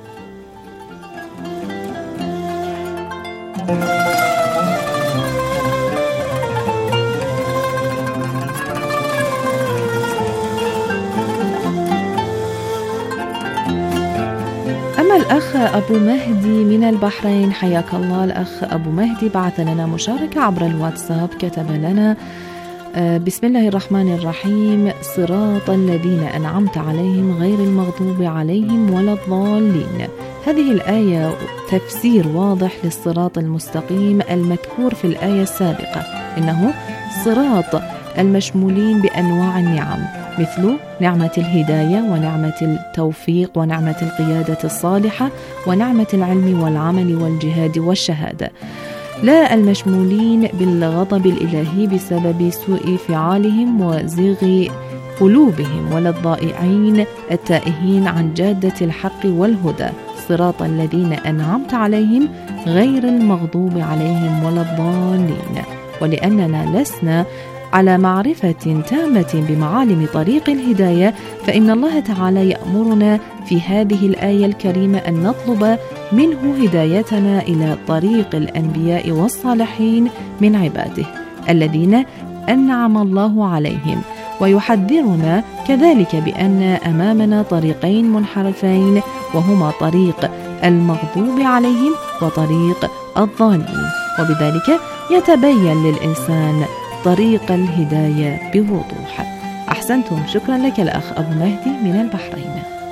أما الأخ أبو مهدي من البحرين، حياك الله الأخ أبو مهدي، بعث لنا مشاركة عبر الواتساب. كتب لنا: بسم الله الرحمن الرحيم، صراط الذين أنعمت عليهم غير المغضوب عليهم ولا الضالين. هذه الآية تفسير واضح للصراط المستقيم المذكور في الآية السابقة، إنه صراط المشمولين بأنواع النعم، مثل نعمة الهداية ونعمة التوفيق ونعمة القيادة الصالحة ونعمة العلم والعمل والجهاد والشهادة، لا المشمولين بالغضب الإلهي بسبب سوء فعالهم وزيغ قلوبهم، ولا الضائعين التائهين عن جادة الحق والهدى، صراط الذين أنعمت عليهم غير المغضوب عليهم ولا الضالين. ولأننا لسنا على معرفة تامة بمعالم طريق الهداية، فإن الله تعالى يأمرنا في هذه الآية الكريمة أن نطلب منه هدايتنا إلى طريق الأنبياء والصالحين من عباده الذين أنعم الله عليهم، ويحذرنا كذلك بأن أمامنا طريقين منحرفين، وهما طريق المغضوب عليهم وطريق الضالين، وبذلك يتبين للإنسان طريق الهداية بوضوح. أحسنتم، شكرا لك الأخ أبو مهدي من البحرين.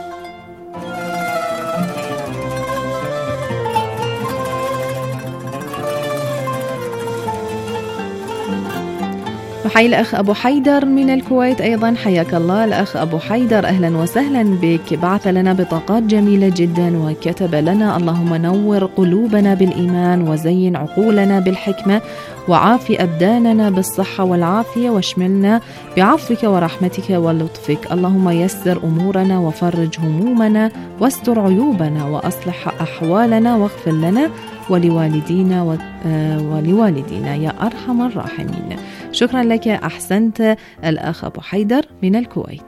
نحيي الأخ أبو حيدر من الكويت أيضا، حياك الله الأخ أبو حيدر، أهلا وسهلا بك. بعث لنا بطاقات جميلة جدا، وكتب لنا: اللهم نور قلوبنا بالإيمان، وزين عقولنا بالحكمة، وعافي أبداننا بالصحة والعافية، واشملنا بعفوك ورحمتك ولطفك. اللهم يسر أمورنا وفرج همومنا، واستر عيوبنا، وأصلح أحوالنا، واغفر لنا ولوالدينا ولوالدينا يا أرحم الراحمين. شكرا لك، أحسنت الأخ أبو حيدر من الكويت.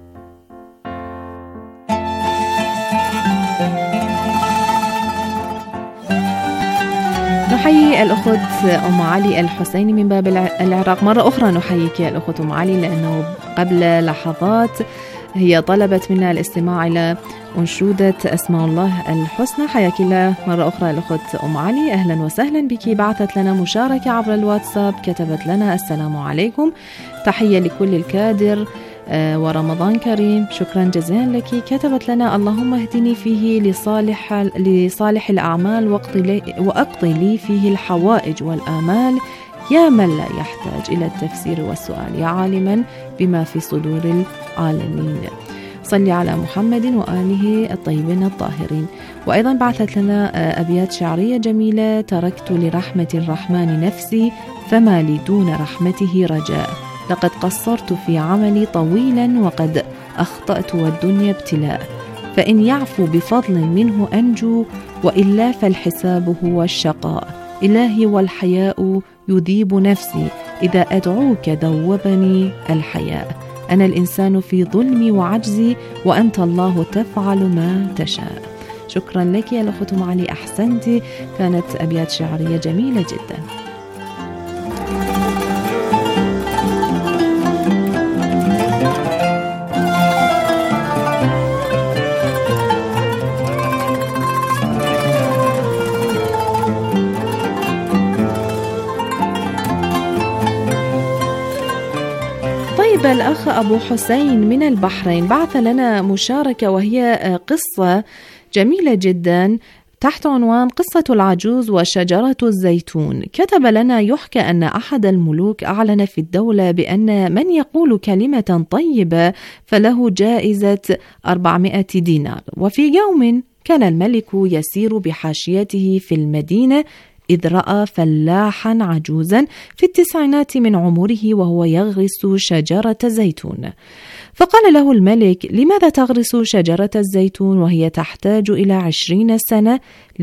نحيي الأخت أم علي الحسيني من باب العراق، مرة أخرى نحييك يا الأخت أم علي، لأنه قبل لحظات هي طلبت منا الاستماع إلى أنشودة أسماء الله الحسنى. حياك الله مرة أخرى الأخت أم علي، أهلا وسهلا بك. بعثت لنا مشاركة عبر الواتساب، كتبت لنا: السلام عليكم، تحية لكل الكادر ورمضان كريم، شكرا جزيلا لك. كتبت لنا: اللهم اهدني فيه لصالح, لصالح الأعمال وأقضي لي فيه الحوائج والآمال، يا من لا يحتاج إلى التفسير والسؤال، يا عالما بما في صدور العالمين، صل على محمد وآله الطيبين الطاهرين. وأيضا بعثت لنا أبيات شعرية جميلة: تركت لرحمة الرحمن نفسي، فما لي دون رحمته رجاء، لقد قصرت في عملي طويلا، وقد أخطأت والدنيا ابتلاء، فإن يعفو بفضل منه أنجو، وإلا فالحساب هو الشقاء، إلهي والحياء يذيب نفسي، إذا أدعوك ذوبني الحياء. أنا الإنسان في ظلمي وعجزي، وأنت الله تفعل ما تشاء. شكرا لك يا الأخت معالي، أحسنتي، كانت أبيات شعرية جميلة جدا. طيب الأخ أبو حسين من البحرين بعث لنا مشاركة، وهي قصة جميلة جدا تحت عنوان قصة العجوز وشجرة الزيتون. كتب لنا: يحكى أن أحد الملوك أعلن في الدولة بأن من يقول كلمة طيبة فله جائزة أربعمائة دينار. وفي يوم كان الملك يسير بحاشيته في المدينة، إذ رأى فلاحا عجوزا في التسعينات من عمره وهو يغرس شجرة زيتون. فقال له الملك: لماذا تغرس شجرة الزيتون وهي تحتاج إلى عشرين سنة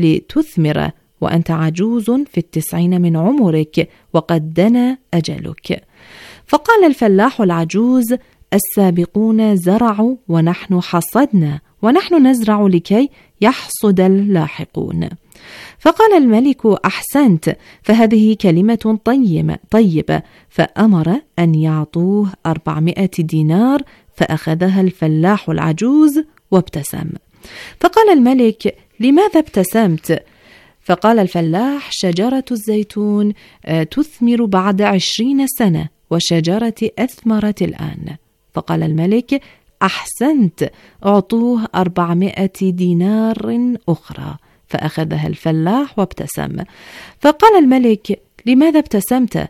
لتثمر وأنت عجوز في التسعين من عمرك وقد دنا أجلك؟ فقال الفلاح العجوز: السابقون زرعوا ونحن حصدنا، ونحن نزرع لكي يحصد اللاحقون. فقال الملك: أحسنت، فهذه كلمة طيبة طيبة فأمر أن يعطوه أربعمائة دينار، فأخذها الفلاح العجوز وابتسم. فقال الملك: لماذا ابتسمت؟ فقال الفلاح: شجرة الزيتون تثمر بعد عشرين سنة، وشجرتي أثمرت الآن. فقال الملك: أحسنت، أعطوه أربعمائة دينار أخرى، فأخذها الفلاح وابتسم. فقال الملك: لماذا ابتسمت؟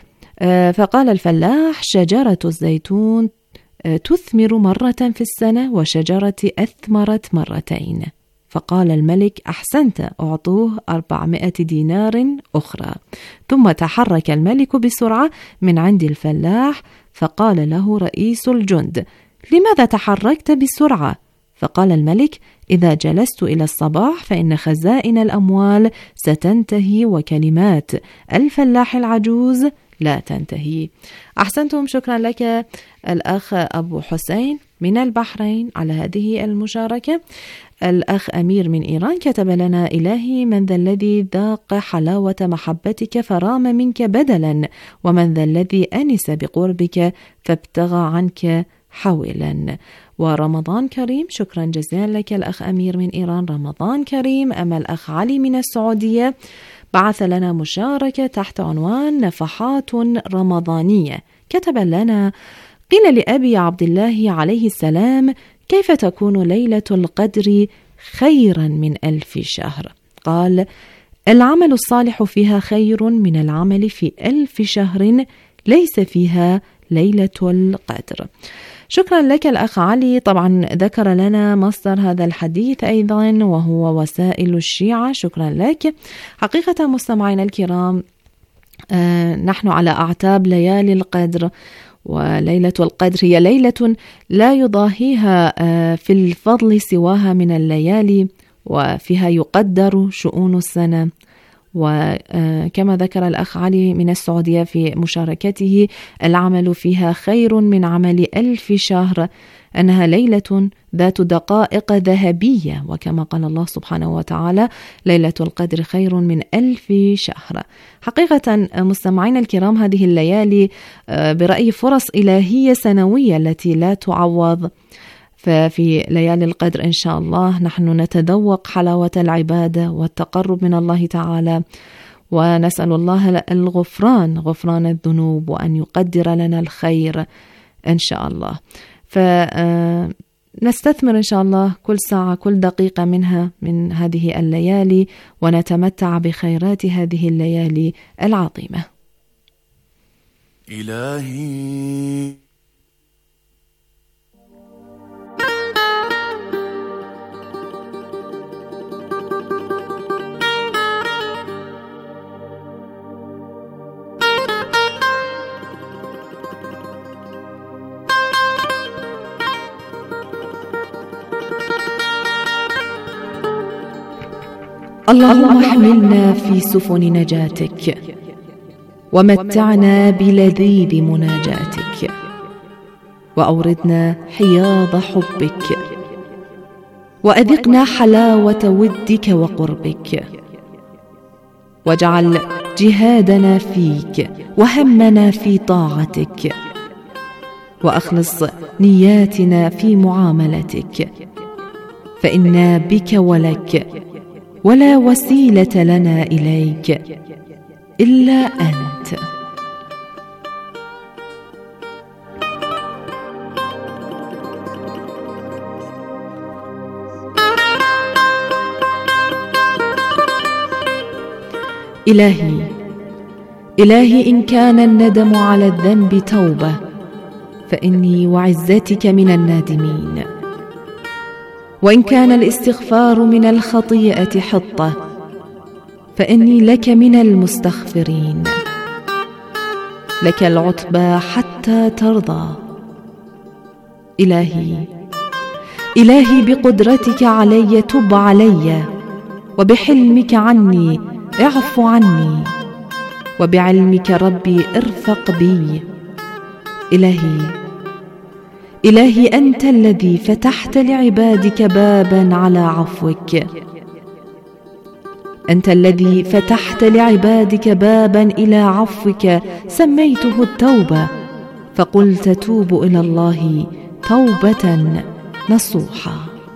فقال الفلاح: شجرة الزيتون تثمر مرة في السنة، وشجرتي أثمرت مرتين. فقال الملك: أحسنت، أعطوه أربعمائة دينار أخرى. ثم تحرك الملك بسرعة من عند الفلاح، فقال له رئيس الجند: لماذا تحركت بسرعة؟ فقال الملك: إذا جلست إلى الصباح فإن خزائن الأموال ستنتهي وكلمات الفلاح العجوز لا تنتهي. أحسنتم، شكرا لك الأخ أبو حسين من البحرين على هذه المشاركة. الأخ أمير من إيران كتب لنا: إلهي، من ذا الذي ذاق حلاوة محبتك فرام منك بدلا، ومن ذا الذي أنس بقربك فابتغى عنك حولا. ورمضان كريم. شكرا جزيلا لك الأخ أمير من إيران، رمضان كريم. أما الأخ علي من السعودية بعث لنا مشاركة تحت عنوان نفحات رمضانية. كتب لنا: قيل لأبي عبد الله عليه السلام: كيف تكون ليلة القدر خيرا من ألف شهر؟ قال: العمل الصالح فيها خير من العمل في ألف شهر ليس فيها ليلة القدر. شكرا لك الأخ علي. طبعا ذكر لنا مصدر هذا الحديث أيضا وهو وسائل الشيعة. شكرا لك. حقيقة مستمعينا الكرام، آه نحن على أعتاب ليالي القدر، وليلة القدر هي ليلة لا يضاهيها آه في الفضل سواها من الليالي، وفيها يقدر شؤون السنة. وكما ذكر الأخ علي من السعودية في مشاركته: العمل فيها خير من عمل ألف شهر، أنها ليلة ذات دقائق ذهبية، وكما قال الله سبحانه وتعالى: ليلة القدر خير من ألف شهر. حقيقة مستمعين الكرام، هذه الليالي برأي فرص إلهية سنوية التي لا تعوض. ففي ليالي القدر إن شاء الله نحن نتذوق حلاوة العبادة والتقرب من الله تعالى، ونسأل الله الغفران غفران الذنوب، وأن يقدر لنا الخير إن شاء الله. فنستثمر إن شاء الله كل ساعة كل دقيقة منها من هذه الليالي، ونتمتع بخيرات هذه الليالي العظيمة.
إلهي
اللهم احملنا في سفن نجاتك، ومتعنا بلذيذ مناجاتك، وأوردنا حياض حبك، وأذقنا حلاوة ودك وقربك، واجعل جهادنا فيك وهمنا في طاعتك، وأخلص نياتنا في معاملتك، فإنا بك ولك، ولا وسيلة لنا إليك إلا أنت. إلهي إلهي إن كان الندم على الذنب توبة فإني وعزتك من النادمين، وإن كان الاستغفار من الخطيئة حطة فإني لك من المستغفرين. لك العتبى حتى ترضى. إلهي إلهي بقدرتك علي تب علي، وبحلمك عني اعف عني، وبعلمك ربي ارفق بي. إلهي إلهي أنت الذي فتحت لعبادك بابا على عفوك، أنت الذي فتحت لعبادك بابا إلى عفوك سميته التوبة، فقلت توبوا إلى الله توبة نصوحا.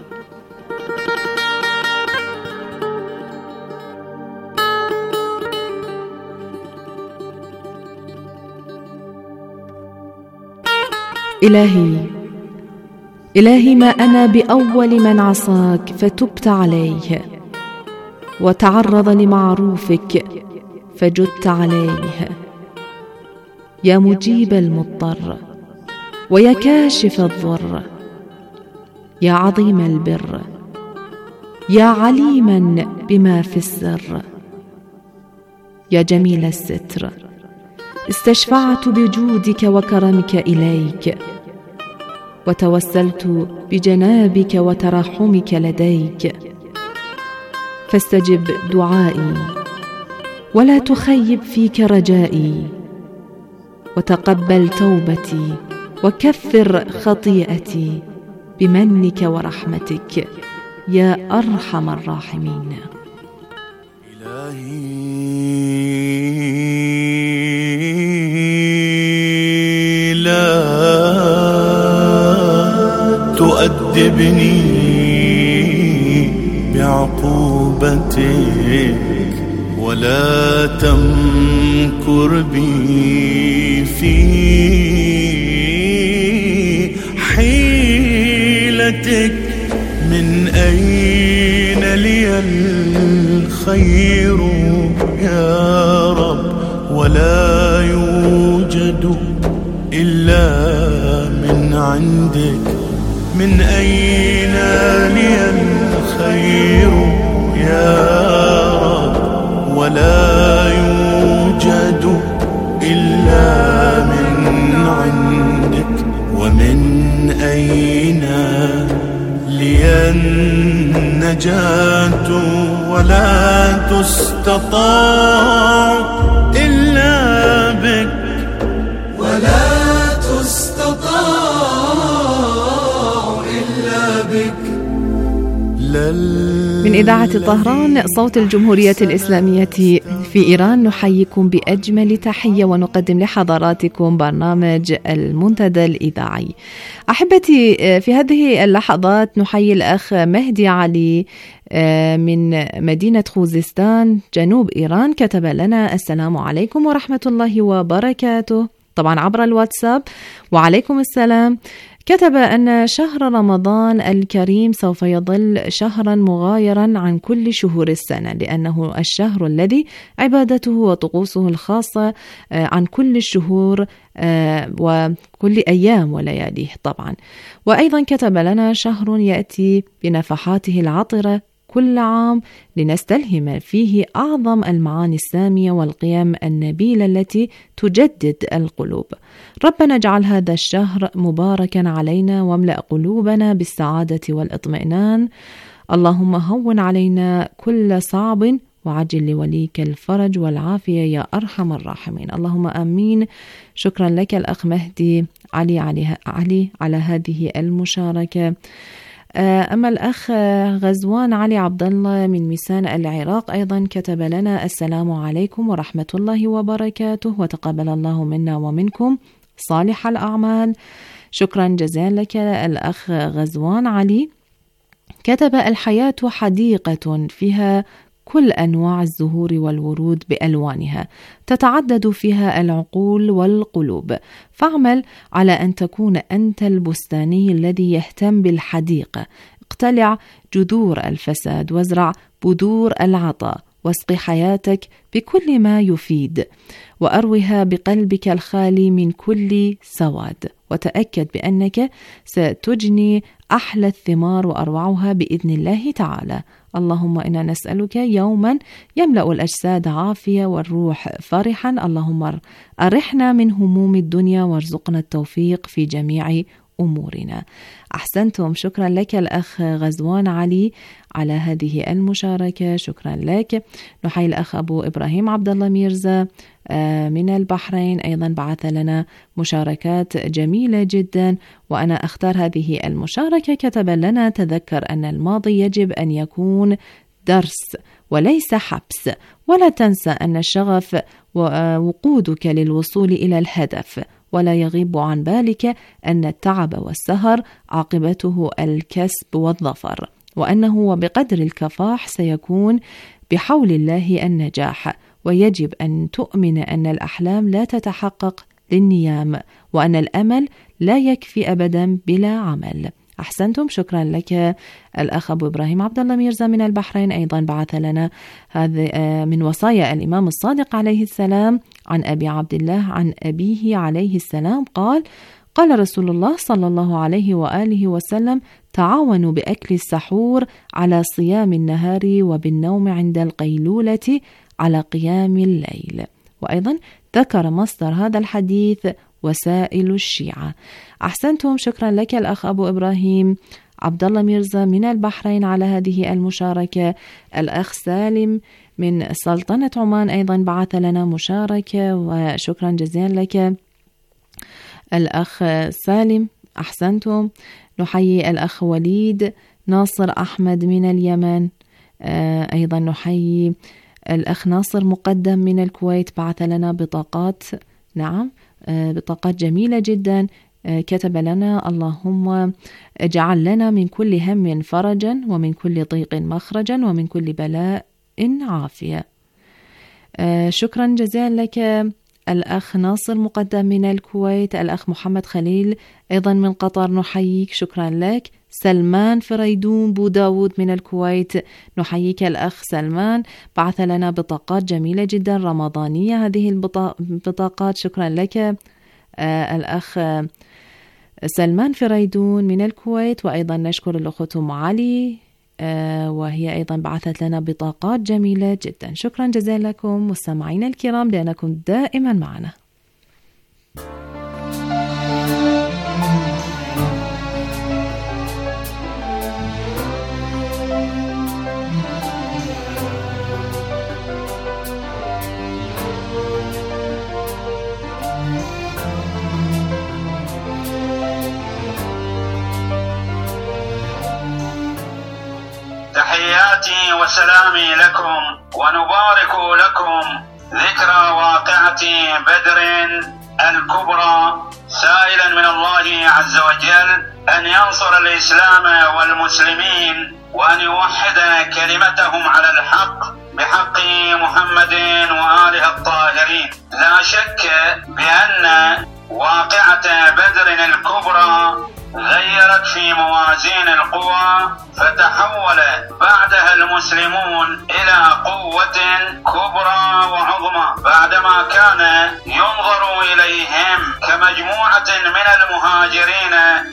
إلهي إلهي ما أنا بأول من عصاك فتبت عليه، وتعرض لمعروفك فجدت عليه. يا مجيب المضطر، ويا كاشف الضر، يا عظيم البر، يا عليما بما في السر، يا جميل الستر، استشفعت بجودك وكرمك إليك، وتوسلت بجنابك وترحمك لديك، فاستجب دعائي ولا تخيب فيك رجائي، وتقبل توبتي وكفر خطيئتي بمنك ورحمتك يا أرحم الراحمين.
إلهي لا تؤدبني بعقوبتك، ولا تمكر بي في حيلتك. من أين لي الخير يا رب، ولا يوجد إلا من عندك. من أين لي الخير يا رب، ولا يوجد إلا من عندك. ومن أين لي النجاة، ولا تستطاع إلا بك،
ولا تستطاع إلا بك.
من إذاعة طهران صوت الجمهورية الإسلامية في إيران، نحييكم بأجمل تحية ونقدم لحضراتكم برنامج المنتدى الإذاعي. أحبتي، في هذه اللحظات نحيي الأخ مهدي علي من مدينة خوزستان جنوب إيران، كتب لنا: السلام عليكم ورحمة الله وبركاته، طبعا عبر الواتساب. وعليكم السلام. كتب أن شهر رمضان الكريم سوف يظل شهرا مغايرا عن كل شهور السنة، لأنه الشهر الذي عبادته وطقوسه الخاصة عن كل الشهور وكل أيام ولياليه طبعا. وأيضا كتب لنا: شهر يأتي بنفحاته العطرة كل عام لنستلهم فيه أعظم المعاني السامية والقيم النبيلة التي تجدد القلوب. ربنا اجعل هذا الشهر مباركا علينا، واملأ قلوبنا بالسعادة والاطمئنان. اللهم هون علينا كل صعب وعجل لوليك الفرج والعافية يا أرحم الراحمين. اللهم آمين. شكرا لك الأخ مهدي علي علي, علي على هذه المشاركة. أما الأخ غزوان علي عبد الله من ميسان العراق أيضا كتب لنا: السلام عليكم ورحمة الله وبركاته، وتقبل الله منا ومنكم صالح الأعمال. شكرا جزيلا لك الأخ غزوان علي. كتب: الحياة حديقة فيها كل أنواع الزهور والورود بألوانها، تتعدد فيها العقول والقلوب، فاعمل على أن تكون أنت البستاني الذي يهتم بالحديقة. اقتلع جذور الفساد وازرع بذور العطاء، واسقي حياتك بكل ما يفيد، وأروها بقلبك الخالي من كل سواد، وتأكد بأنك ستجني أحلى الثمار وأروعها بإذن الله تعالى. اللهم إنا نسألك يوما يملأ الأجساد عافية والروح فرحا. اللهم أرحنا من هموم الدنيا وارزقنا التوفيق في جميع أمورنا. أحسنتم. شكرا لك الأخ غزوان علي على هذه المشاركة. شكرا لك. نحيي الأخ أبو إبراهيم عبد الله ميرزا من البحرين، أيضا بعث لنا مشاركات جميلة جدا، وأنا أختار هذه المشاركة. كتب لنا: تذكر أن الماضي يجب أن يكون درس وليس حبس، ولا تنسى أن الشغف وقودك للوصول إلى الهدف، ولا يغيب عن بالك أن التعب والسهر عاقبته الكسب والظفر، وأنه وبقدر الكفاح سيكون بحول الله النجاح، ويجب أن تؤمن أن الأحلام لا تتحقق للنيام، وأن الأمل لا يكفي أبدا بلا عمل. أحسنتم. شكرا لك الأخ أبو إبراهيم عبد الله ميرزا من البحرين، أيضا بعث لنا هذا من وصايا الإمام الصادق عليه السلام عن أبي عبد الله عن أبيه عليه السلام قال: قال رسول الله صلى الله عليه وآله وسلم: تعاونوا بأكل السحور على صيام النهار، وبالنوم عند القيلولة على قيام الليل. وأيضا ذكر مصدر هذا الحديث وسائل الشيعة. أحسنتم. شكرا لك الأخ أبو إبراهيم عبد الله ميرزا من البحرين على هذه المشاركة. الأخ سالم من سلطنة عمان أيضا بعث لنا مشاركة، وشكرا جزيلا لك الأخ سالم. أحسنتم. نحيي الأخ وليد ناصر أحمد من اليمن، أيضا نحيي الأخ ناصر مقدم من الكويت، بعث لنا بطاقات، نعم بطاقات جميلة جدا. كتب لنا: اللهم اجعل لنا من كل هم فرجا، ومن كل ضيق مخرجا، ومن كل بلاء عافية. شكرا جزيلا لك الأخ ناصر مقدم من الكويت. الأخ محمد خليل أيضا من قطر نحييك، شكرا لك. سلمان فريدون بو داود من الكويت نحييك الأخ سلمان، بعث لنا بطاقات جميلة جدا رمضانية هذه البطاقات، شكرا لك آه الأخ سلمان فريدون من الكويت. وأيضا نشكر الأخت أم علي آه وهي أيضا بعثت لنا بطاقات جميلة جدا. شكرا جزيلا لكم مستمعينا الكرام لأنكم دائما معنا.
تحياتي وسلامي لكم ونبارك لكم ذكرى واقعة بدر الكبرى، سائلا من الله عز وجل أن ينصر الإسلام والمسلمين وأن يوحد كلمتهم على الحق بحق محمد وآله الطاهرين. لا شك بأن واقعة بدر الكبرى غيرت في موازين القوى، فتحول بعدها المسلمون إلى قوة كبرى وعظمى، بعدما كان ينظر إليهم كمجموعة من المهاجرين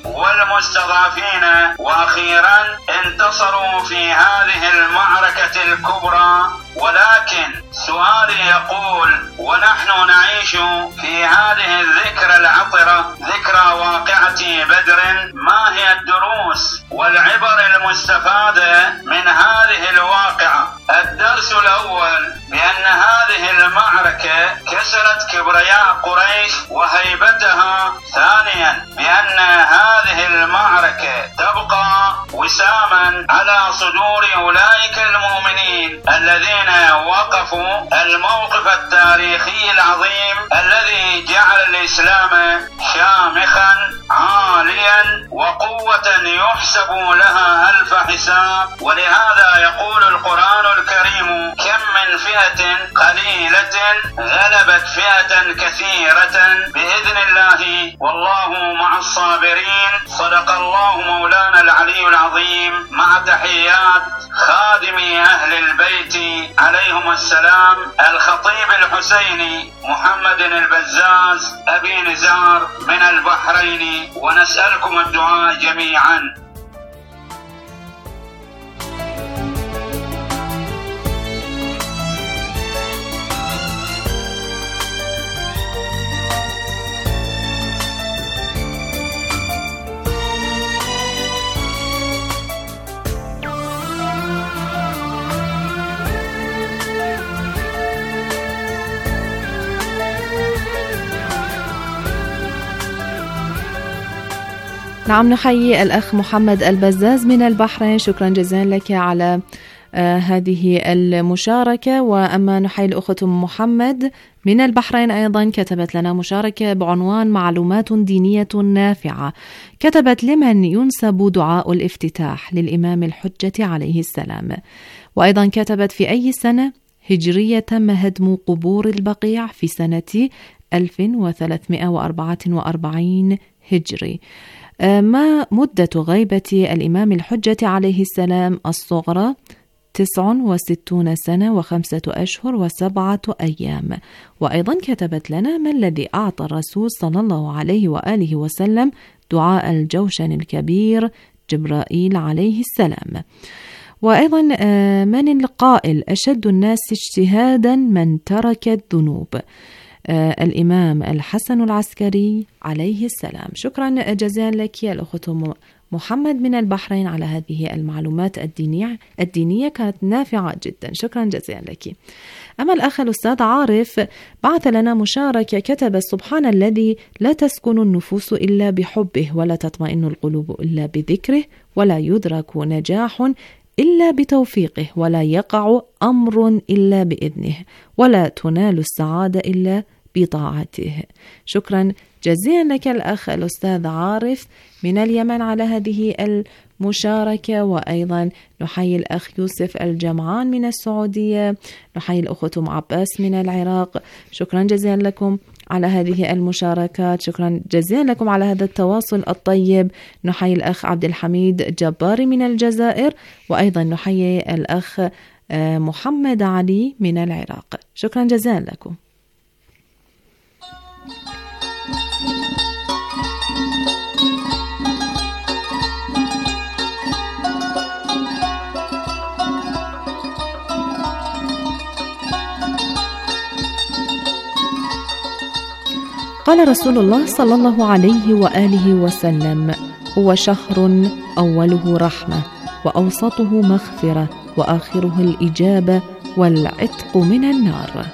والمستضعفين، وأخيرا انتصروا في هذه المعركة الكبرى. ولكن سؤالي يقول، ونحن نعيش في هذه الذكرى العطرة، ذكرى واقعة بدر، ما هي الدروس والعبر المستفادة من هذه الواقعة؟ الدرس الأول بأن هذه المعركة كسرت كبرياء قريش وهيبتها. ثانيا بأن هذه المعركة تبقى وساما على صدور أولئك المؤمنين الذين وقفوا الموقف التاريخي العظيم الذي جعل الإسلام شامخا عاليا وقوة يحسب لها ألف حساب. ولهذا يقول القرآن الكريم: كم من فئة قليلة غلبت فئة كثيرة بإذن الله والله مع الصابرين. صدق الله مولانا العلي العظيم. مع تحيات خادم أهل البيت عليهم السلام، الخطيب الحسيني محمد البزاز أبي نزار من البحرين، ونسألكم الدعاء جميعا.
نعم، نحيي الأخ محمد البزاز من البحرين، شكرا جزيلا لك على آه هذه المشاركة. وأما نحيي الأخت محمد من البحرين أيضا، كتبت لنا مشاركة بعنوان معلومات دينية نافعة. كتبت: لمن ينسب دعاء الافتتاح للإمام الحجة عليه السلام؟ وأيضا كتبت: في أي سنة هجرية تم هدم قبور البقيع؟ في سنة ألف وثلاثمائة وأربعة وأربعين هجري. ما مدة غيبة الإمام الحجة عليه السلام الصغرى؟ تسع وستون سنة وخمسة أشهر وسبعة أيام. وأيضا كتبت لنا: ما الذي أعطى الرسول صلى الله عليه وآله وسلم دعاء الجوشن الكبير؟ جبرائيل عليه السلام. وأيضا من القائل: أشد الناس اجتهادا من ترك الذنوب؟ آه الإمام الحسن العسكري عليه السلام. شكرا جزيلا لك يا الأخت محمد من البحرين على هذه المعلومات الدينية الدينية كانت نافعة جدا، شكرا جزيلا لك. أما الأخ الأستاذ عارف بعث لنا مشاركة، كتب: سبحان الذي لا تسكن النفوس إلا بحبه، ولا تطمئن القلوب إلا بذكره، ولا يدرك نجاح إلا بتوفيقه، ولا يقع أمر إلا بإذنه، ولا تنال السعادة إلا بطاعته. شكرا جزيلا لك الأخ الأستاذ عارف من اليمن على هذه المشاركة. وأيضا نحيي الأخ يوسف الجمعان من السعودية، نحيي الأخت أم عباس من العراق. شكرا جزيلا لكم على هذه المشاركات، شكرا جزيلا لكم على هذا التواصل الطيب. نحيي الأخ عبد الحميد جباري من الجزائر، وأيضا نحيي الأخ محمد علي من العراق. شكرا جزيلا لكم. قال رسول الله صلى الله عليه وآله وسلم: هو شهر أوله رحمة، وأوسطه مغفرة، وآخره الإجابة، والعتق من النار.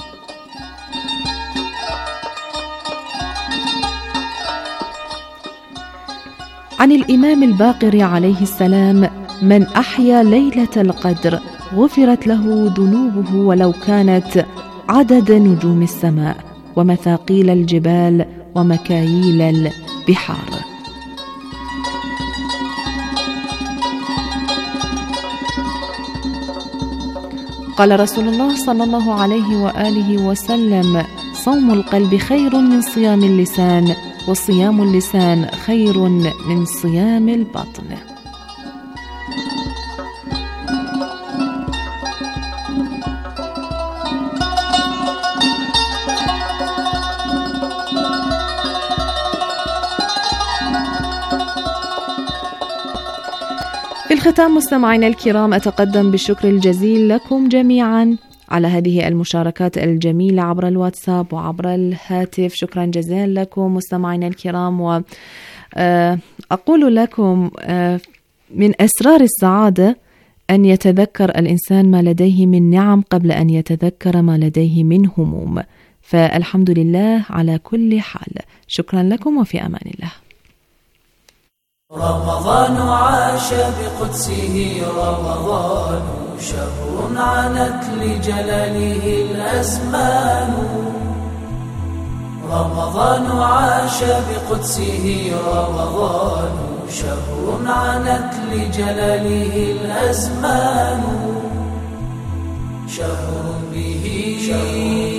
عن الإمام الباقر عليه السلام: من أحيا ليلة القدر غفرت له ذنوبه ولو كانت عدد نجوم السماء، ومثاقيل الجبال، ومكاييل البحار. قال رسول الله صلى الله عليه وآله وسلم: صوم القلب خير من صيام اللسان، وصيام اللسان خير من صيام البطن. الختام مستمعينا الكرام، أتقدم بالشكر الجزيل لكم جميعا على هذه المشاركات الجميلة عبر الواتساب وعبر الهاتف. شكرا جزيلا لكم مستمعينا الكرام، وأقول لكم من أسرار السعادة أن يتذكر الإنسان ما لديه من نعم قبل أن يتذكر ما لديه من هموم، فالحمد لله على كل حال. شكرا لكم وفي أمان الله.
رمضان عاش بقدسه، رمضان شهر عنت لجلاله الأزمان. رمضان عاش بقدسه، رمضان شهر عنت لجلاله الأزمان. شهر به